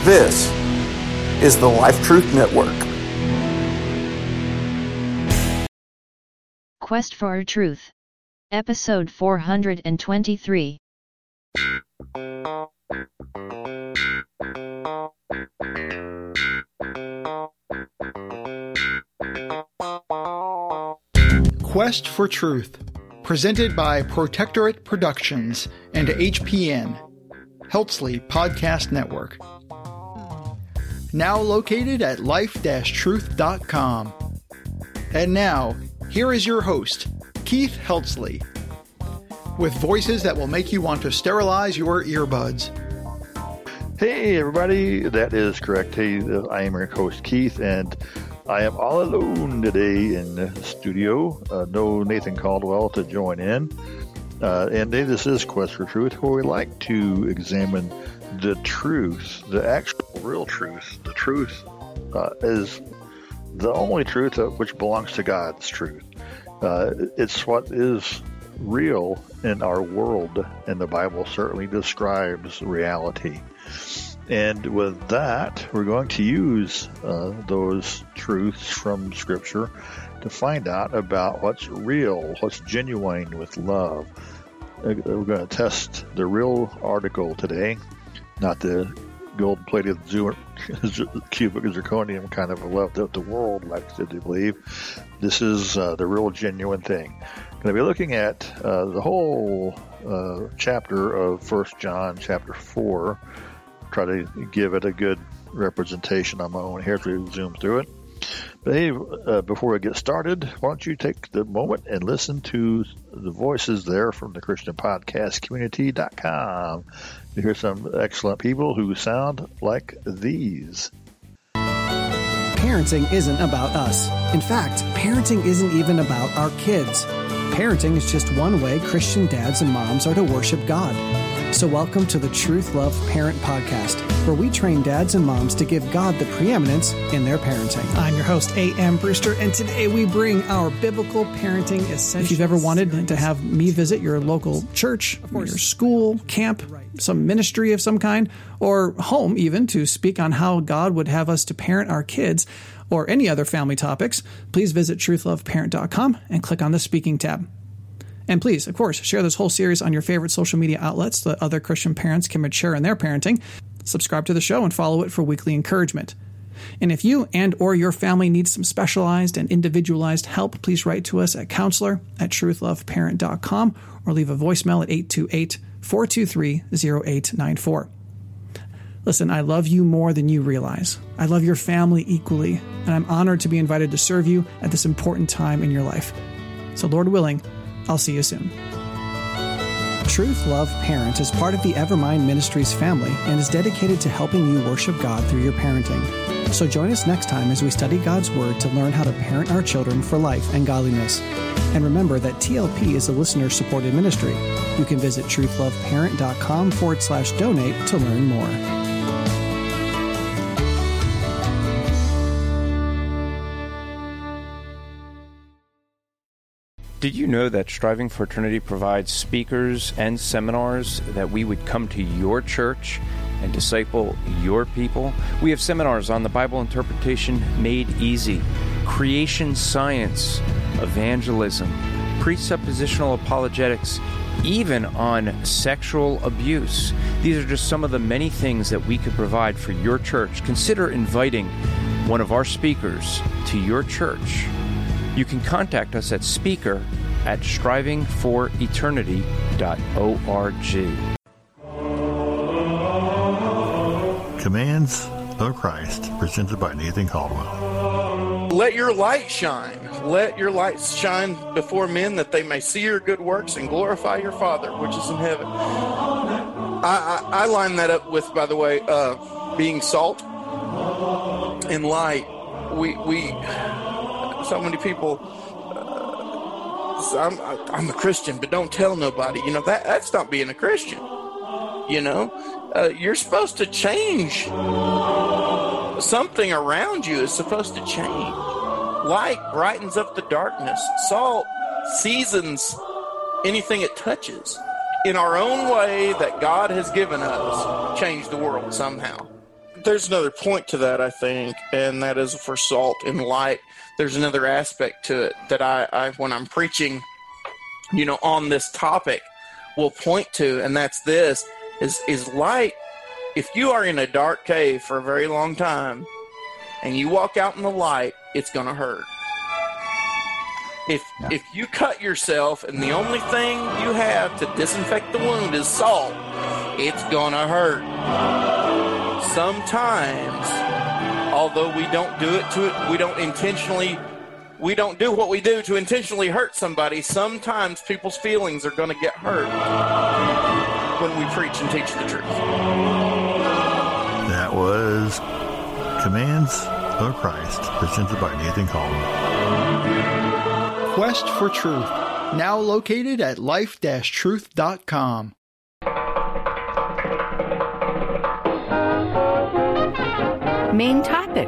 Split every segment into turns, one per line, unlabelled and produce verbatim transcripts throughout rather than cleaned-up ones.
This is the Life Truth Network.
Quest for Truth, Episode four hundred twenty-three.
Quest for Truth, presented by Protectorate Productions and H P N, Heltsley Podcast Network. Now located at life dash truth dot com. And now, here is your host, Keith Heltsley, with voices that will make you want to sterilize your earbuds.
Hey everybody, that is correct. Hey, I am your host Keith, and I am all alone today in the studio. Uh, no Nathan Caldwell to join in. Uh, and this is Quest for Truth, where we like to examine the truth, the actual real truth. The truth uh, is the only truth which belongs to God's truth. Uh, it's what is real in our world, and the Bible certainly describes reality. And with that, we're going to use uh, those truths from Scripture to find out about what's real, what's genuine with love. Uh, we're going to test the real article today, not the gold-plated cubic zirconium kind of love that the world likes to believe. This is uh, the real, genuine thing. I'm going to be looking at uh, the whole uh, chapter of First John, chapter four. Try to give it a good representation on my own here to zoom through it. But hey, uh, before we get started, why don't you take the moment and listen to the voices there from the Christian Podcast Community dot com. You hear some excellent people who sound like these.
Parenting isn't about us. In fact, parenting isn't even about our kids. Parenting is just one way Christian dads and moms are to worship God. So welcome to the Truth Love Parent Podcast, where we train dads and moms to give God the preeminence in their parenting.
I'm your host, A M. Brewster, and today we bring our biblical parenting essentials.
If you've ever wanted to have me visit your local church, your school, camp, some ministry of some kind, or home even, to speak on how God would have us to parent our kids, or any other family topics, please visit truth love parent dot com and click on the Speaking tab. And please, of course, share this whole series on your favorite social media outlets so that other Christian parents can mature in their parenting. Subscribe to the show and follow it for weekly encouragement. And if you and or your family need some specialized and individualized help, please write to us at counselor at truth love parent dot com or leave a voicemail at eight two eight, four two three, zero eight nine four. Listen, I love you more than you realize. I love your family equally, and I'm honored to be invited to serve you at this important time in your life. So Lord willing, I'll see you soon. Truth Love Parent is part of the Evermind Ministries family and is dedicated to helping you worship God through your parenting. So join us next time as we study God's Word to learn how to parent our children for life and godliness. And remember that T L P is a listener-supported ministry. You can visit truth love parent dot com forward slash donate to learn more.
Did you know that Striving for Eternity provides speakers and seminars that we would come to your church and disciple your people? We have seminars on the Bible interpretation made easy, creation science, evangelism, presuppositional apologetics, even on sexual abuse. These are just some of the many things that we could provide for your church. Consider inviting one of our speakers to your church. You can contact us at speaker at striving for eternity dot org.
Commands of Christ, presented by Nathan Caldwell.
Let your light shine. Let your light shine before men that they may see your good works and glorify your Father, which is in heaven. I, I, I line that up with, by the way, uh, being salt and light. We, we, so many people, uh, I'm, I'm a Christian, but don't tell nobody. You know, that that's not being a Christian. You know, uh, you're supposed to change. Something around you is supposed to change. Light brightens up the darkness. Salt seasons anything it touches. In our own way that God has given us, change the world somehow. there's another point to that, I think, and that is for salt and light. There's another aspect to it that I, I when I'm preaching, you know, on this topic, will point to, and that's this, is, is light. If you are in a dark cave for a very long time, and you walk out in the light, it's going to hurt. If yeah. if you cut yourself and the only thing you have to disinfect the wound is salt, it's gonna hurt. Sometimes, although we don't do it to it, we don't intentionally, we don't do what we do to intentionally hurt somebody. Sometimes people's feelings are gonna get hurt when we preach and teach the truth.
That was Commands of Christ, presented by Nathan Caldwell.
Quest for Truth, now located at life dash truth dot com.
Main topic.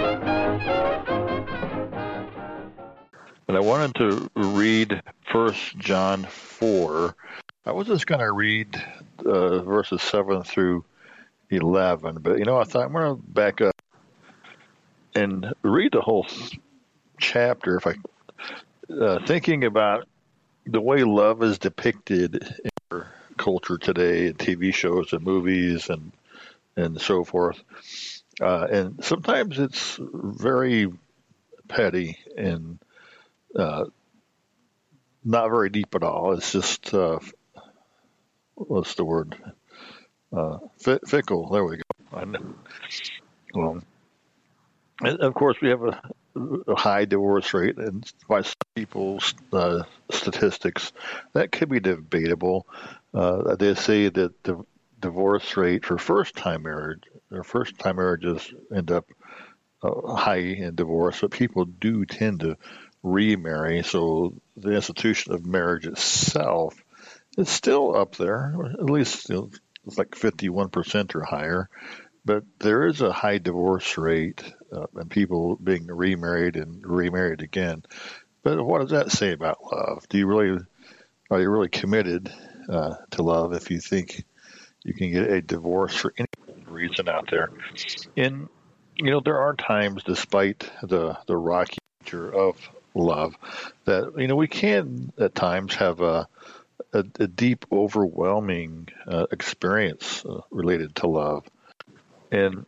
And I wanted to read First John four. I was just going to read uh, verses seven through eleven, but you know, I thought I'm going to back up and read the whole chapter if I Uh, thinking about the way love is depicted in our culture today, in T V shows and movies and and so forth, uh, and sometimes it's very petty and uh, not very deep at all. It's just uh, what's the word? Uh, f- fickle. There we go. I know. Well, and of course, we have a a high divorce rate, and by some people's uh, statistics, that could be debatable. Uh, they say that the divorce rate for first-time marriage, or first-time marriages end up uh, high in divorce, but people do tend to remarry. So the institution of marriage itself is still up there, at least you know, it's like fifty-one percent or higher. But there is a high divorce rate uh, and people being remarried and remarried again. But what does that say about love? Do you really, are you really committed uh, to love if you think you can get a divorce for any reason out there? And, you know, there are times, despite the, the rocky nature of love, that, you know, we can at times have a, a, a deep, overwhelming uh, experience uh, related to love. And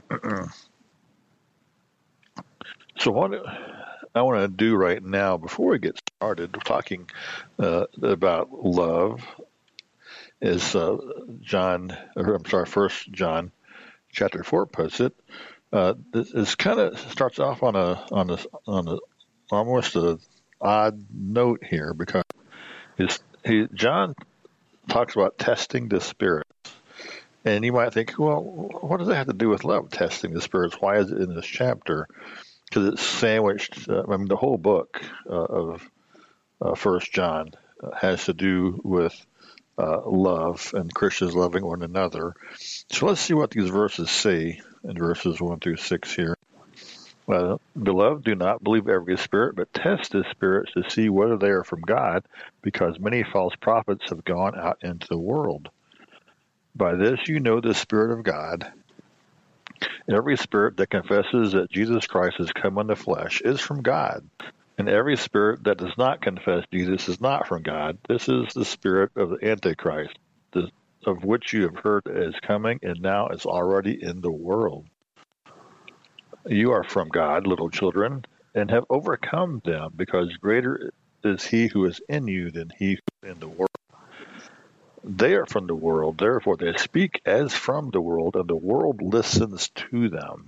so what I want to do right now, before we get started talking uh, about love, is uh, John, or I'm sorry, First John, chapter four puts it. Uh, this is kind of starts off on a on a on a almost a odd note here, because his, he, John talks about testing the spirits. And you might think, well, what does that have to do with love, testing the spirits? Why is it in this chapter? Because it's sandwiched. Uh, I mean, the whole book uh, of uh, First John has to do with uh, love and Christians loving one another. So let's see what these verses say in verses one through six here. Uh, Beloved, do not believe every spirit, but test the spirits to see whether they are from God, because many false prophets have gone out into the world. By this you know the Spirit of God. Every spirit that confesses that Jesus Christ has come in the flesh is from God. And every spirit that does not confess Jesus is not from God. This is the spirit of the Antichrist, the, of which you have heard is coming and now is already in the world. You are from God, little children, and have overcome them, because greater is he who is in you than he who is in the world. They are from the world, therefore they speak as from the world, and the world listens to them.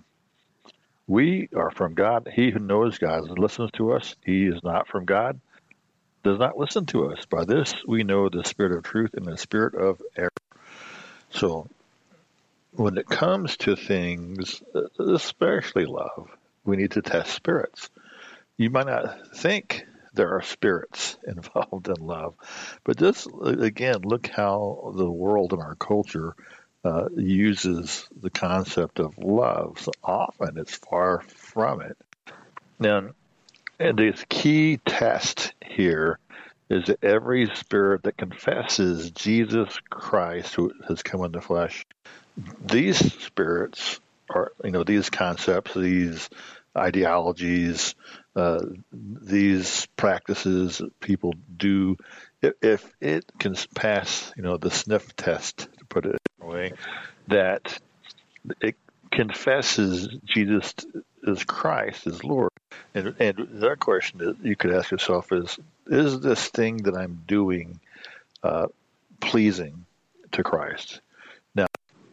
We are from God. He who knows God and listens to us, he is not from God, does not listen to us. By this we know the spirit of truth and the spirit of error. So when it comes to things, especially love, we need to test spirits. You might not think there are spirits involved in love, but just, again, look how the world and our culture uh, uses the concept of love. So often it's far from it. Now, and the key test here is that every spirit that confesses Jesus Christ, who has come in the flesh, these spirits are, you know, these concepts, these ideologies, uh, these practices that people do, if, if it can pass, you know, the sniff test, to put it in a way, that it confesses Jesus as Christ, as Lord. And, and the question that you could ask yourself is, is this thing that I'm doing uh, pleasing to Christ? Now,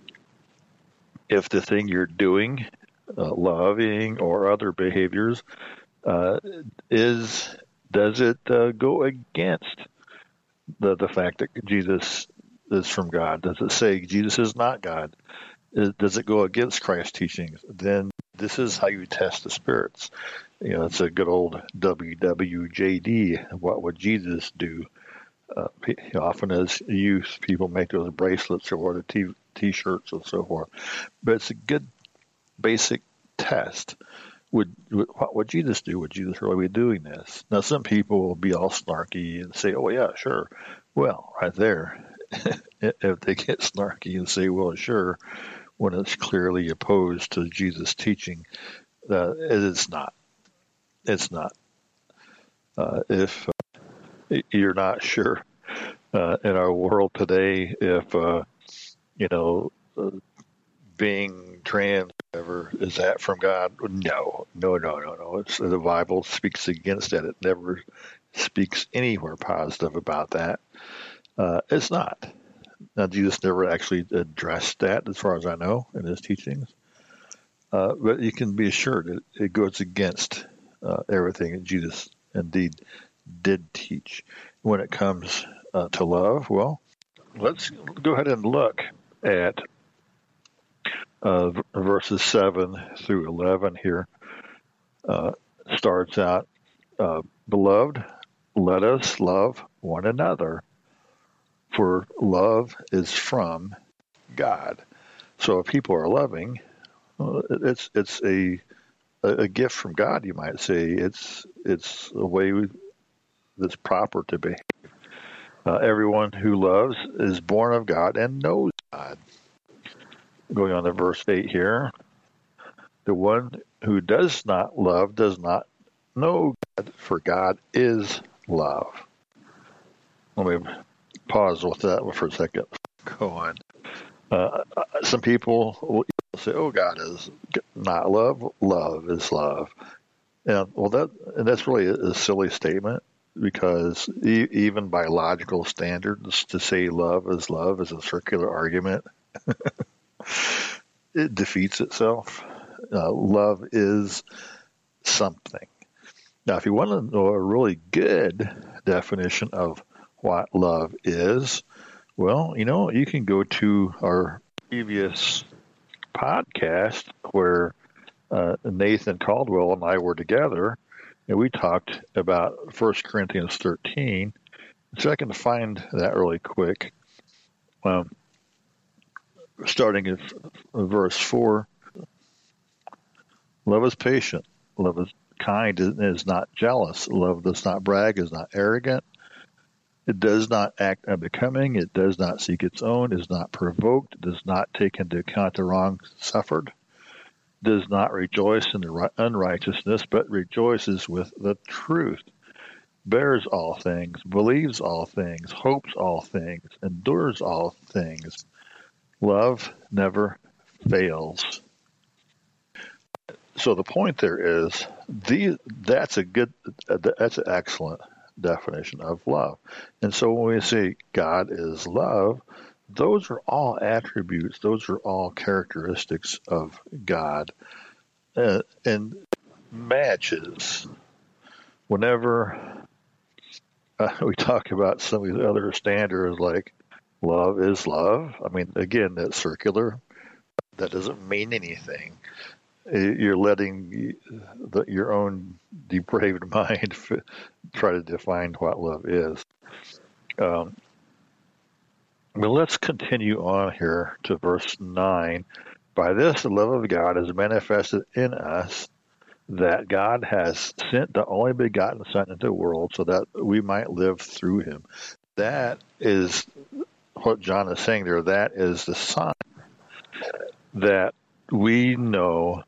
if the thing you're doing, uh, loving or other behaviors, uh, is does it uh, go against the the fact that Jesus is from God? Does it say Jesus is not God? Is, does it go against Christ's teachings? Then this is how you test the spirits. You know, it's a good old W W J D. What would Jesus do? Uh, often as youth, people make those bracelets or the t- T-shirts and so forth. But it's a good basic test. Would what would Jesus do? Would Jesus really be doing this? Now, some people will be all snarky and say, "Oh yeah, sure." Well, right there, if they get snarky and say, "Well, sure," when it's clearly opposed to Jesus' teaching, uh, it's not. It's not. Uh, if uh, you're not sure uh, in our world today, if uh, you know, uh, being trans, whatever, is that from God? No, no, no, no, no. It's, the Bible speaks against that. It never speaks anywhere positive about that. Uh, it's not. Now, Jesus never actually addressed that, as far as I know, in his teachings. Uh, but you can be assured that it goes against uh, everything that Jesus indeed did teach. When it comes uh, to love, well, let's go ahead and look at uh, verses seven through eleven here. Uh, starts out, uh, Beloved, let us love one another, for love is from God. So if people are loving, well, it's it's a a gift from God, you might say. It's it's a way we, that's proper to behave. Uh, everyone who loves is born of God and knows God. Going on to verse eight here. The one who does not love does not know God, for God is love. Let me pause with that for a second. Go on. Uh, some people will say, "Oh, God is not love. Love is love." And well, that and that's really a, a silly statement, because e- even by logical standards, to say love is love is a circular argument. It defeats itself. Uh, love is something. Now, if you want to know a really good definition of what love is, well, you know, you can go to our previous podcast where uh, Nathan Caldwell and I were together, and we talked about First Corinthians thirteen. So I can find that really quick. Um, starting at verse four, love is patient, love is kind, is not jealous, love does not brag, is not arrogant. It does not act unbecoming. It does not seek its own. Is not provoked. Does not take into account the wrong suffered. Does not rejoice in the unrighteousness, but rejoices with the truth. Bears all things. Believes all things. Hopes all things. Endures all things. Love never fails. So the point there is, the, that's a good, that's an excellent definition of love. And so when we say God is love, those are all attributes, those are all characteristics of God. Uh, and matches. Whenever uh, we talk about some of these other standards like love is love, I mean, again, that's circular. That doesn't mean anything. You're letting the, your own depraved mind try to define what love is. Um, but let's continue on here to verse nine. By this, the love of God is manifested in us, that God has sent the only begotten Son into the world so that we might live through him. That is what John is saying there. That is the sign that we know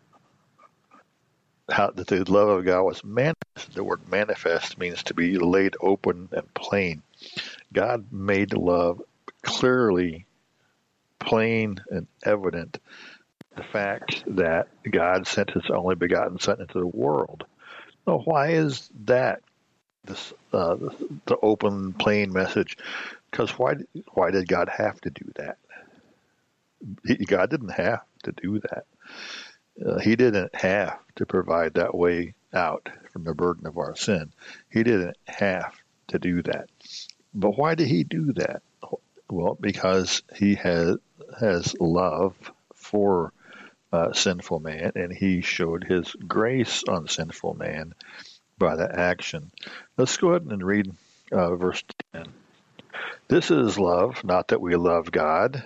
how that the love of God was manifest. The word manifest means to be laid open and plain. God made love clearly plain and evident. The fact that God sent his only begotten Son into the world. Now, why is that this uh, the open, plain message? Because why why did God have to do that? He, God didn't have to do that. Uh, he didn't have to provide that way out from the burden of our sin. He didn't have to do that. But why did he do that? Well, because he has has love for uh, sinful man, and he showed his grace on sinful man by that action. Let's go ahead and read uh, verse ten. This is love, not that we love God,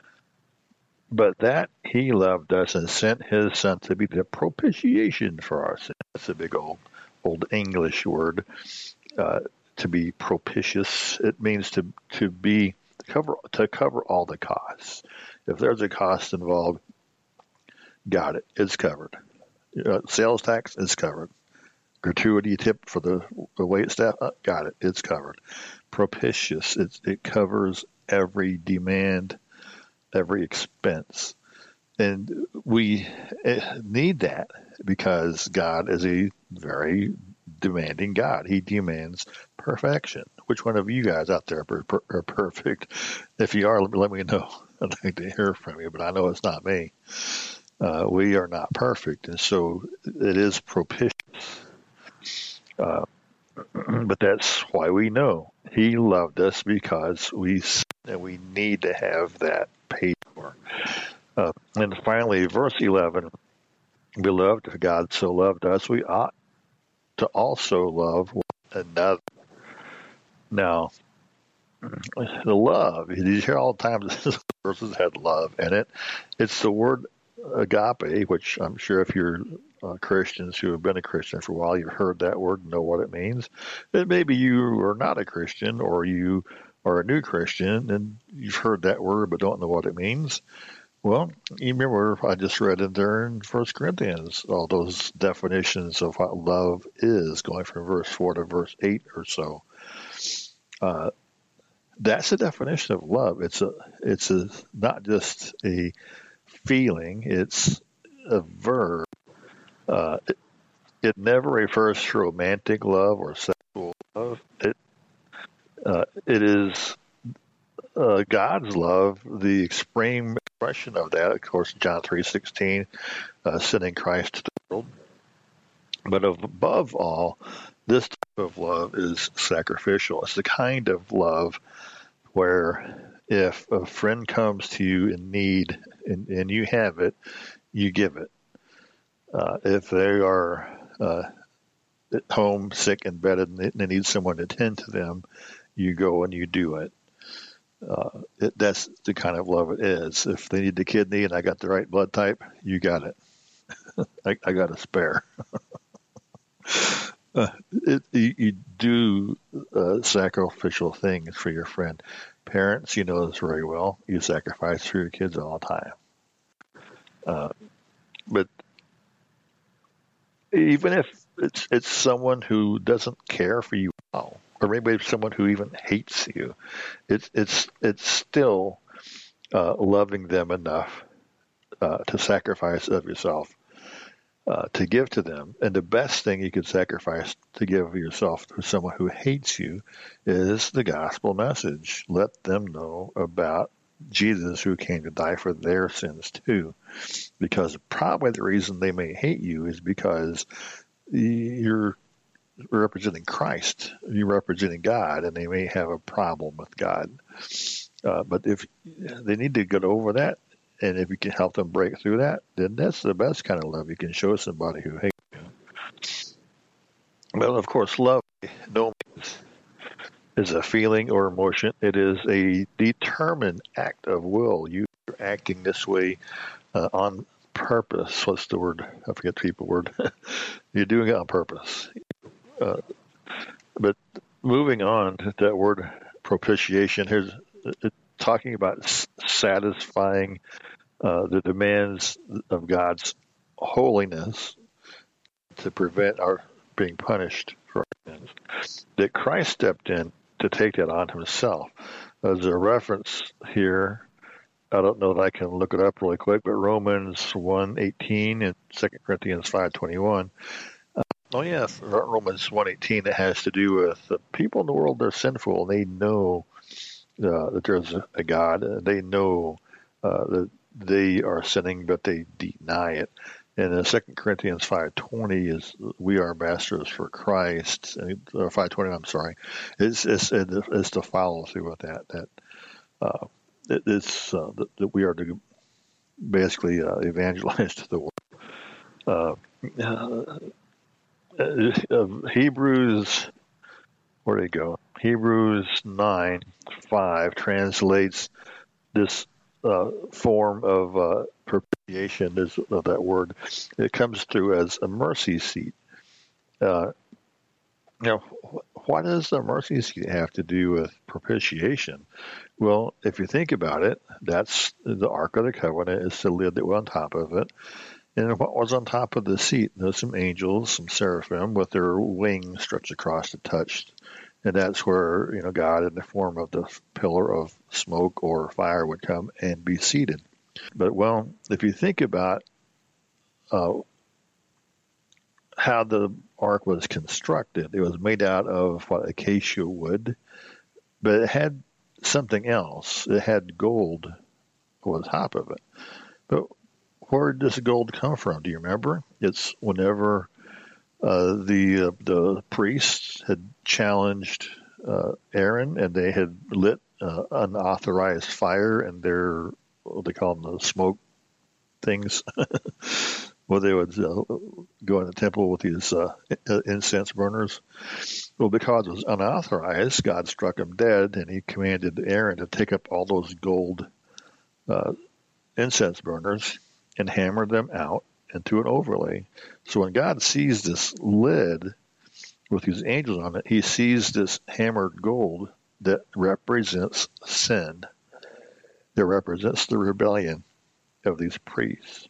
but that he loved us and sent his Son to be the propitiation for our sins. That's a big old old English word. Uh, to be propitious, it means to to be to cover to cover all the costs. If there's a cost involved, got it. It's covered. Uh, sales tax is covered. Gratuity tip for the, the wait staff, uh, got it. It's covered. Propitious, it's, it covers every demand, every expense. And we need that because God is a very demanding God. He demands perfection. Which one of you guys out there are, per- are perfect? If you are, let me know. I'd like to hear from you, but I know it's not me. Uh, we are not perfect, and so it is propitious. Uh, but that's why we know he loved us, because we and we need to have that paid for. Uh, and finally, verse eleven, beloved, if God so loved us, we ought to also love one another. Now, the love, you hear all the time this verses had love in it. It's the word agape, which I'm sure if you're uh, Christians who have been a Christian for a while, you've heard that word and know what it means. And maybe you are not a Christian, or you are a new Christian and you've heard that word but don't know what it means. Well, you remember I just read in there in First Corinthians all those definitions of what love is, going from verse four to verse eight or so. Uh, that's the definition of love. It's a, it's a not just a feeling; it's a verb. Uh, it, it never refers to romantic love or sexual love. It uh, it is uh, God's love, the extreme expression of that. Of course, John three sixteen, uh, sending Christ to the world. But above all, this type of love is sacrificial. It's the kind of love where if a friend comes to you in need and, and you have it, you give it. Uh, if they are uh, at home sick and bedded and they need someone to tend to them, you go and you do it. Uh, it that's the kind of love it is. If they need the kidney and I got the right blood type, you got it. I, I got a spare. Uh, it, you, you do uh, sacrificial things for your friend. Parents, you know this very well. You sacrifice for your kids all the time. Uh, but even if it's it's someone who doesn't care for you, or maybe it's someone who even hates you, it's it's it's still uh, loving them enough uh, to sacrifice of yourself. Uh, to give to them. And the best thing you could sacrifice to give of yourself to someone who hates you is the gospel message. Let them know about Jesus, who came to die for their sins too. Because probably the reason they may hate you is because you're representing Christ. You're representing God, and they may have a problem with God. Uh, but if they need to get over that, and if you can help them break through that, then that's the best kind of love you can show somebody who hates you. Well, of course, love no means is a feeling or emotion. It is a determined act of will. You're acting this way uh, on purpose. What's the word? I forget the people word. You're doing it on purpose. Uh, but moving on to that word propitiation, here's it, talking about satisfying uh, the demands of God's holiness to prevent our being punished for our sins, that Christ stepped in to take that on himself. There's a reference here. I don't know that I can look it up really quick, but Romans one eighteen and Second Corinthians five twenty-one. Uh, oh, yes, Romans one eighteen, that has to do with the people in the world. They're sinful. They know uh, that there's a, a God. They know uh, that they are sinning, but they deny it. And in Second Corinthians five twenty is we are ambassadors for Christ. Or five twenty, I'm sorry. It's, it's, it's to follow through with that. That uh, it, it's uh, that, that we are to basically uh, evangelize to the world. Uh, uh, Hebrews, where did it go? Hebrews nine five translates this uh, form of uh, propitiation, is of that word. It comes through as a mercy seat. Uh, now, what does the mercy seat have to do with propitiation? Well, if you think about it, that's the Ark of the Covenant. It's the lid that was on top of it. And what was on top of the seat? There's some angels, some seraphim, with their wings stretched across to touch. And that's where, you know, God in the form of the pillar of smoke or fire would come and be seated. But, well, if you think about uh, how the ark was constructed, it was made out of what, acacia wood, but it had something else. It had gold on top of it. But where did this gold come from? Do you remember? It's whenever uh, the uh, the priests had challenged uh, Aaron, and they had lit uh, unauthorized fire in their, what they call them, the smoke things, where they would uh, go in the temple with these uh, incense burners. Well, because it was unauthorized, God struck them dead, and he commanded Aaron to take up all those gold uh, incense burners and hammer them out into an overlay. So when God sees this lid with these angels on it, he sees this hammered gold that represents sin, that represents the rebellion of these priests.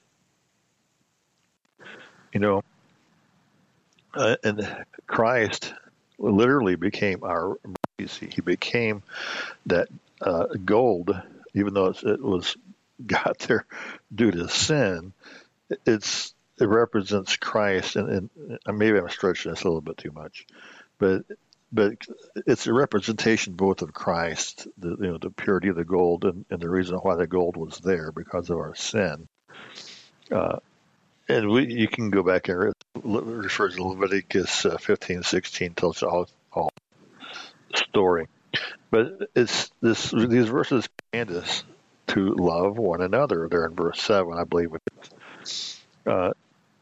You know, uh, and Christ literally became our mercy. He became that uh, gold, even though it was got there due to sin. It's it represents Christ, and, and maybe I'm stretching this a little bit too much, but but it's a representation both of Christ, the you know the purity of the gold, and, and the reason why the gold was there because of our sin. Uh, and we you can go back and refer to Leviticus uh, fifteen, sixteen, tells all all story, but it's this these verses command us to love one another. They're in verse seven, I believe. Uh,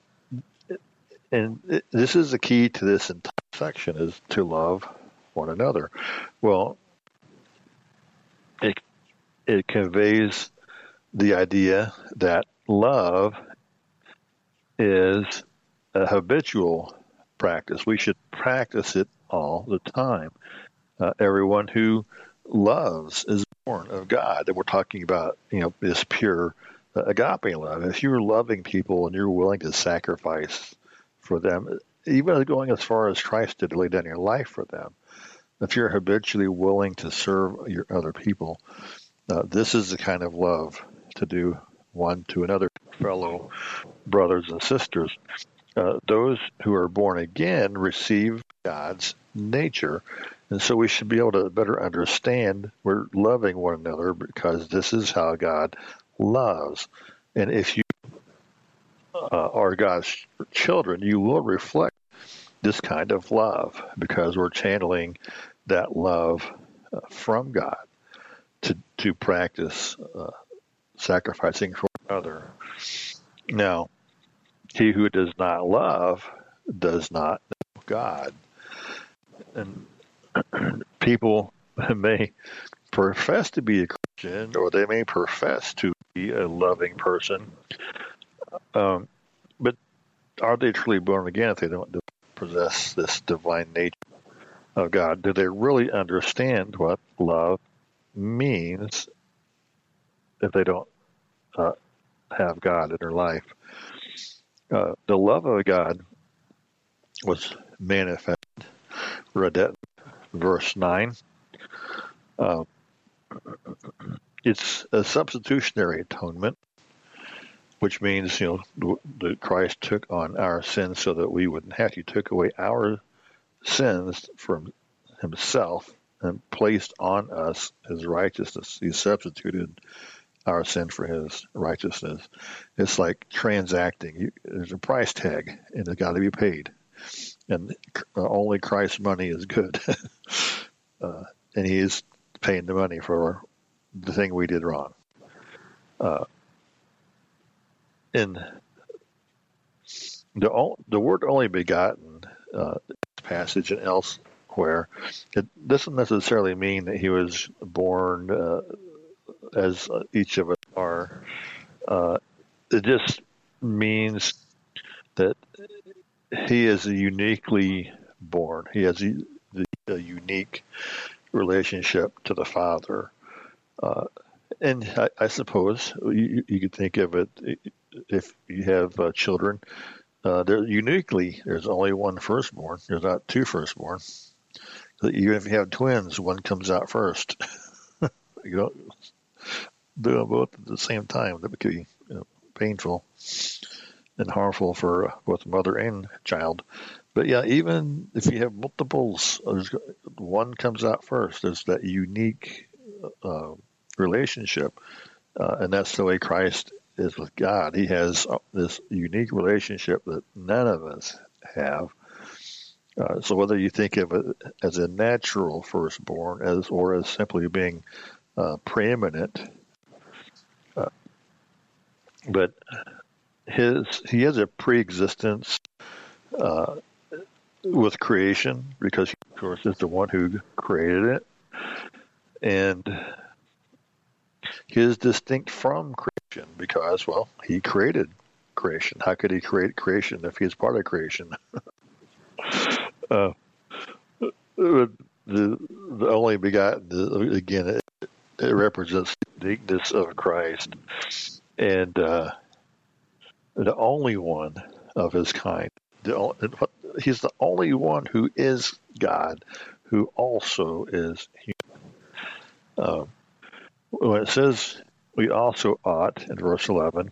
and it, this is the key to this entire section, is to love one another. Well, it it conveys the idea that love is a habitual practice. We should practice it all the time. Uh, everyone who loves is born of God. And we're talking about, you know, this pure uh, agape love. If you're loving people and you're willing to sacrifice for them, even going as far as Christ did to lay down your life for them, if you're habitually willing to serve your other people, uh, this is the kind of love to do one to another, fellow brothers and sisters. Uh, those who are born again receive God's nature. And so we should be able to better understand we're loving one another because this is how God loves. And if you uh, are God's children, you will reflect this kind of love because we're channeling that love uh, from God to to practice uh, sacrificing for another. Now, he who does not love does not know God. And people may profess to be a Christian, or they may profess to be a loving person, um, but are they truly born again if they don't possess this divine nature of God? Do they really understand what love means if they don't uh, have God in her life. Uh, the love of God was manifested. Read that verse nine. Uh, it's a substitutionary atonement, which means, you know, that Christ took on our sins so that we wouldn't have to. He took away our sins from himself and placed on us his righteousness. He substituted our sin for his righteousness. It's like transacting. There's a price tag, and it's got to be paid. And only Christ's money is good. uh, and he is paying the money for the thing we did wrong. Uh, in the the word only begotten uh, passage and elsewhere, it doesn't necessarily mean that he was born uh, as each of us are. Uh, it just means that he is uniquely born. He has a, a unique relationship to the Father. Uh, and I, I suppose you, you could think of it, if you have uh, children, uh, they're uniquely, there's only one firstborn. There's not two firstborn. Even if you have twins, one comes out first. You don't do them both at the same time. That would be, you know, painful and harmful for both mother and child. But yeah, even if you have multiples, one comes out first. There's that unique uh, relationship, uh, and that's the way Christ is with God. He has this unique relationship that none of us have. Uh, so whether you think of it as a natural firstborn, as or as simply being uh, preeminent, uh, but his he has a pre-existence uh, with creation, because he, of course, is the one who created it, and he is distinct from creation because, well, he created creation. How could he create creation if he's part of creation? uh, the the only begotten, the, again, it, it represents the uniqueness of Christ, and uh, the only one of his kind. The, he's the only one who is God, who also is human. Uh, when it says we also ought in verse eleven,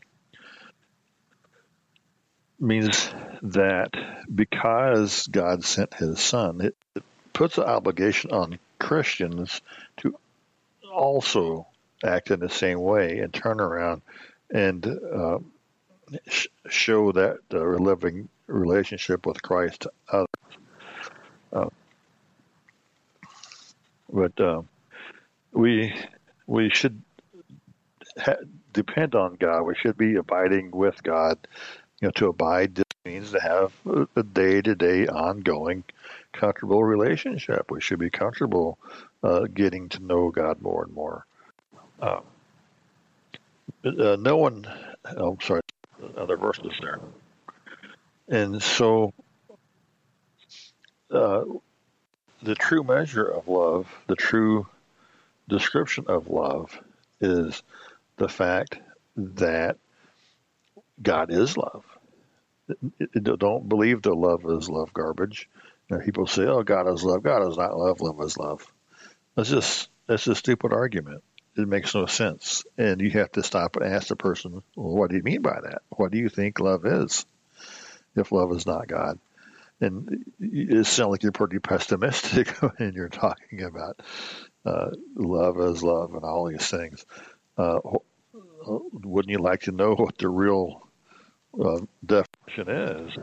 means that because God sent his son, it, it puts an obligation on Christians to also act in the same way and turn around and uh, sh- show that uh, living relationship with Christ to others. Uh, but uh, we we should ha- depend on God. We should be abiding with God. You know, to abide just means to have a day-to-day, ongoing, comfortable relationship. We should be comfortable uh, getting to know God more and more. Uh, uh, no one, oh, I'm sorry, other verses there. And so uh, the true measure of love, the true description of love, is the fact that God is love. Don't believe that love is love garbage. You know, people say, "Oh, God is love." God is not love. Love is love. That's just that's a stupid argument. It makes no sense. And you have to stop and ask the person, "Well, what do you mean by that? What do you think love is? If love is not God?" And it sounds like you're pretty pessimistic when you're talking about uh, love is love and all these things. Uh, wouldn't you like to know what the real uh, definition is?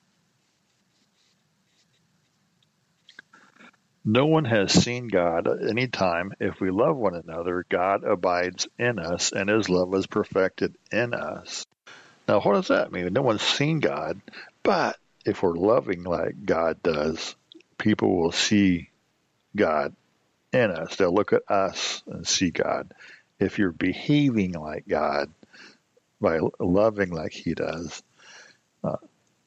No one has seen God at any time. If we love one another, God abides in us, and his love is perfected in us. Now, what does that mean? No one's seen God, but if we're loving like God does, people will see God in us. They'll look at us and see God. If you're behaving like God by loving like he does, uh,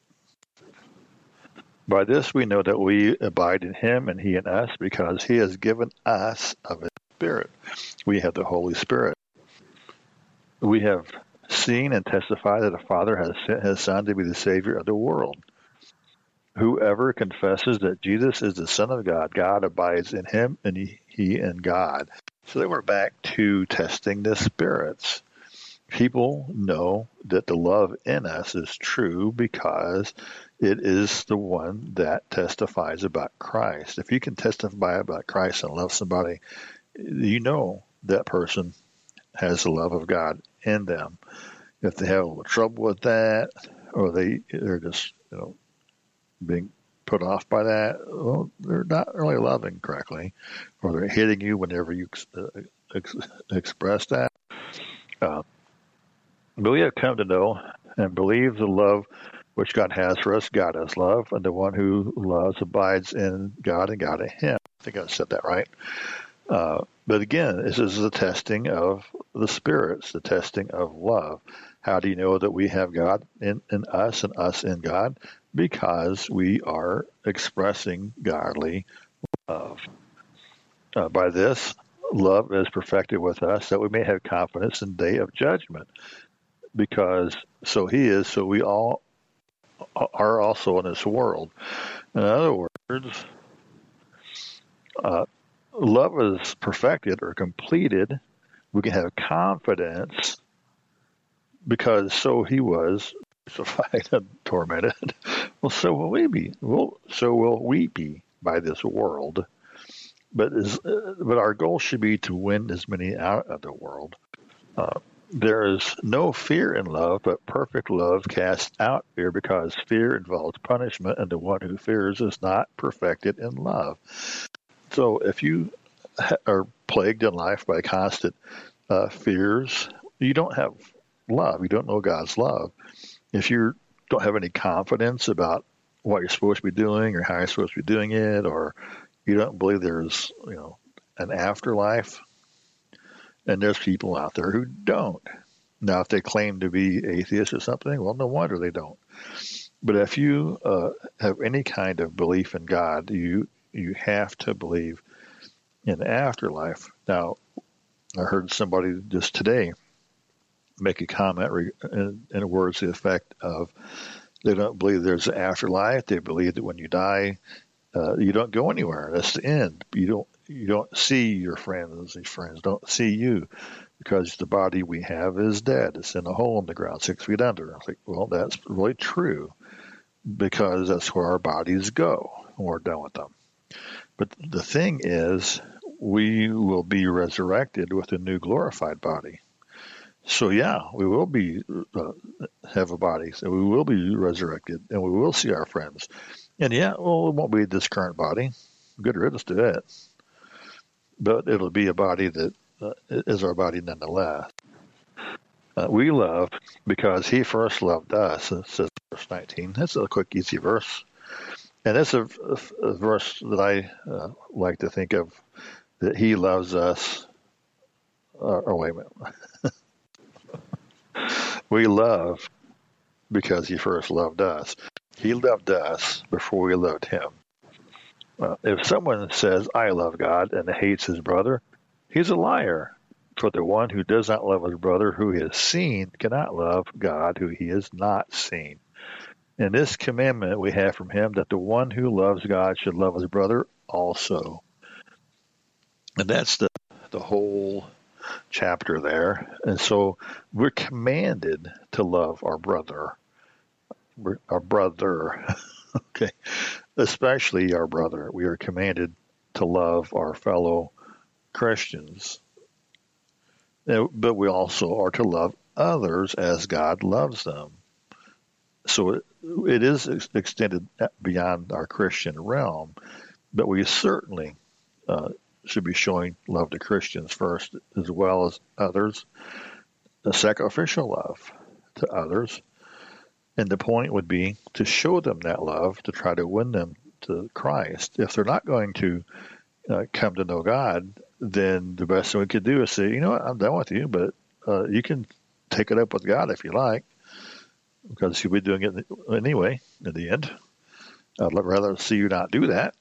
by this we know that we abide in him and he in us, because he has given us of his Spirit. We have the Holy Spirit. We have seen and testify that the Father has sent his Son to be the Savior of the world. Whoever confesses that Jesus is the Son of God, God abides in him, and he, he in God. So then we're back to testing the spirits. People know that the love in us is true because it is the one that testifies about Christ. If you can testify about Christ and love somebody, you know that person has the love of God in them. If they have a little trouble with that, or they, they're just, you know, being put off by that, well, they're not really loving correctly, or they're hitting you whenever you uh, ex- express that. Uh, but we have come to know and believe the love which God has for us. God is love, and the one who loves abides in God and God in him. I think I said that right. Uh, but again, this is the testing of the spirits, the testing of love. How do you know that we have God in, in us and us in God? Because we are expressing godly love. Uh, by this, love is perfected with us, that we may have confidence in the day of judgment. Because so he is, so we all are also in this world. In other words, uh, love is perfected or completed. We can have confidence because so he was crucified and tormented. Well, so will we be. Well, so will we be by this world. But is, uh, but our goal should be to win as many out of the world. Uh, there is no fear in love, but perfect love casts out fear, because fear involves punishment, and the one who fears is not perfected in love. So if you ha- are plagued in life by constant uh, fears, you don't have love. You don't know God's love. If you don't have any confidence about what you're supposed to be doing or how you're supposed to be doing it, or you don't believe there's, you know, an afterlife, and there's people out there who don't. Now, if they claim to be atheists or something, well, no wonder they don't. But if you uh, have any kind of belief in God, you you have to believe in the afterlife. Now, I heard somebody just today make a comment re- in, in words to the effect of, they don't believe there's an afterlife. They believe that when you die, uh, you don't go anywhere. That's the end. You don't you don't see your friends. These friends don't see you, because the body we have is dead. It's in a hole in the ground, six feet under. I was like, well, that's really true, because that's where our bodies go when we're done with them. But the thing is, we will be resurrected with a new glorified body. So yeah, we will be uh, have a body, so we will be resurrected, and we will see our friends. And yeah, well, it won't be this current body. Good riddance to it. But it'll be a body that uh, is our body nonetheless. Uh, we love because he first loved us. It says verse nineteen. That's a quick, easy verse. And that's a, a, a verse that I uh, like to think of, that he loves us. Uh, oh, wait a minute. We love because he first loved us. He loved us before we loved him. Uh, if someone says, I love God, and hates his brother, he's a liar. For the one who does not love his brother who he has seen cannot love God who he has not seen. And this commandment we have from him, that the one who loves God should love his brother also. And that's the, the whole chapter there. And so we're commanded to love our brother. Our brother. Okay. Especially our brother. We are commanded to love our fellow Christians. But we also are to love others as God loves them. So it, it is extended beyond our Christian realm, but we certainly uh, should be showing love to Christians first, as well as others, a sacrificial love to others. And the point would be to show them that love, to try to win them to Christ. If they're not going to uh, come to know God, then the best thing we could do is say, you know what, I'm done with you, but uh, you can take it up with God if you like, because he'll be doing it anyway in the end. I'd rather see you not do that.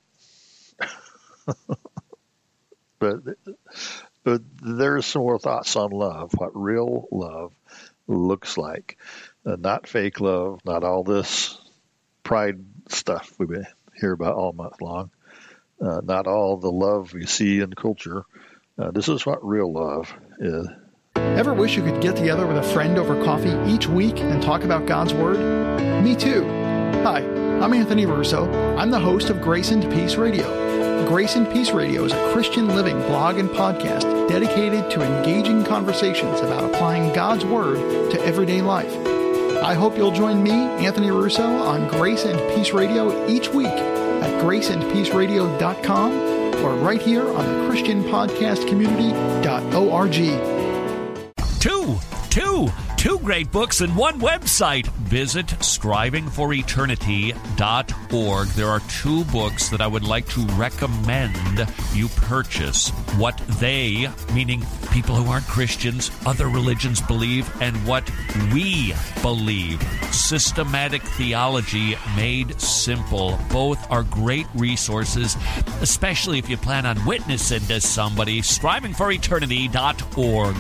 but but there's some more thoughts on love, what real love looks like. Uh, not fake love, not all this pride stuff we hear about all month long. Uh, not all the love we see in culture. Uh, this is what real love is.
Ever wish you could get together with a friend over coffee each week and talk about God's Word? Me too. Hi, I'm Anthony Russo. I'm the host of Grace and Peace Radio. Grace and Peace Radio is a Christian living blog and podcast dedicated to engaging conversations about applying God's Word to everyday life. I hope you'll join me, Anthony Russo, on Grace and Peace Radio each week at grace and peace radio dot com or right here on the Christian Podcast Community dot org.
Two, two, two great books in one website. Visit striving for eternity dot org. There are two books that I would like to recommend you purchase. What they, meaning people who aren't Christians, other religions believe, and what we believe. Systematic Theology Made Simple. Both are great resources, especially if you plan on witnessing to somebody. striving for eternity dot org.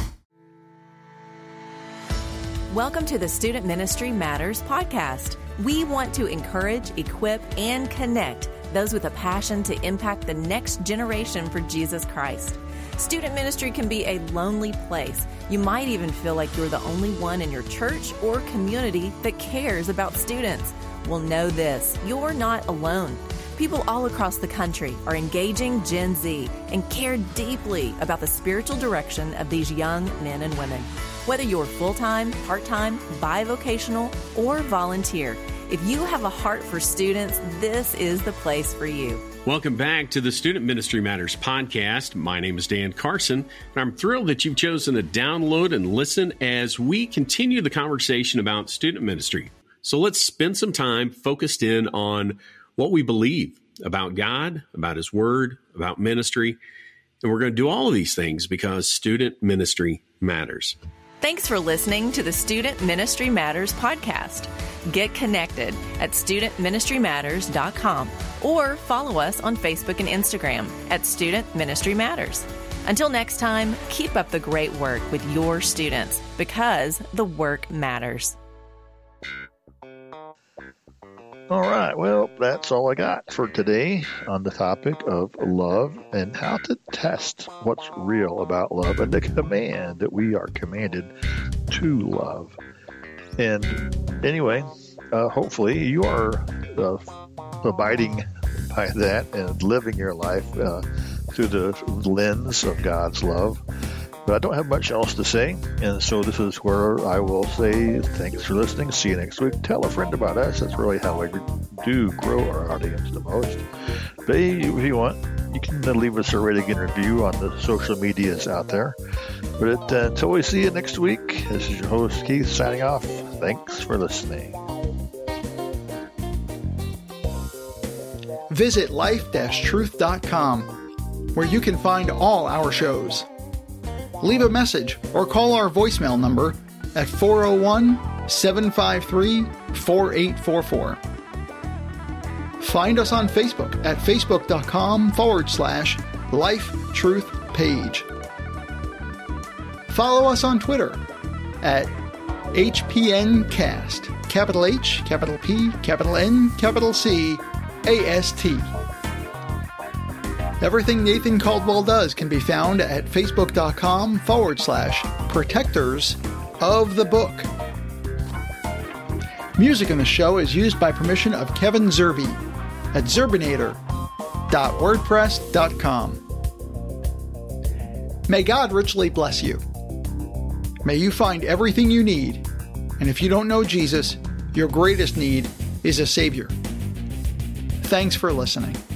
Welcome to the Student Ministry Matters podcast. We want to encourage, equip, and connect those with a passion to impact the next generation for Jesus Christ. Student ministry can be a lonely place. You might even feel like you're the only one in your church or community that cares about students. Well, know this, you're not alone. People all across the country are engaging Gen Z and care deeply about the spiritual direction of these young men and women. Whether you're full-time, part-time, bivocational, or volunteer, if you have a heart for students, this is the place for you.
Welcome back to the Student Ministry Matters podcast. My name is Dan Carson, and I'm thrilled that you've chosen to download and listen as we continue the conversation about student ministry. So let's spend some time focused in on what we believe about God, about His Word, about ministry. And we're going to do all of these things because student ministry matters.
Thanks for listening to the Student Ministry Matters podcast. Get connected at student ministry matters dot com or follow us on Facebook and Instagram at Student Ministry Matters. Until next time, keep up the great work with your students because the work matters.
All right, well, that's all I got for today on the topic of love and how to test what's real about love and the command that we are commanded to love. And anyway, uh, hopefully you are uh, abiding by that and living your life uh, through the lens of God's love. But I don't have much else to say, and so this is where I will say thanks for listening. See you next week. Tell a friend about us. That's really how we do grow our audience the most. But if you want, you can leave us a rating and review on the social medias out there. But uh, until we see you next week, this is your host, Keith, signing off. Thanks for listening.
Visit life dash truth dot com, where you can find all our shows. Leave a message or call our voicemail number at four oh one, seven five three, four eight four four. Find us on Facebook at facebook.com forward slash Life Truth Page. Follow us on Twitter at H P N Cast, capital H, capital P, capital N, capital C, A S T. Everything Nathan Caldwell does can be found at facebook.com forward slash protectors of the book. Music in the show is used by permission of Kevin Zerby at zerbinator dot wordpress dot com. May God richly bless you. May you find everything you need, and if you don't know Jesus, your greatest need is a Savior. Thanks for listening.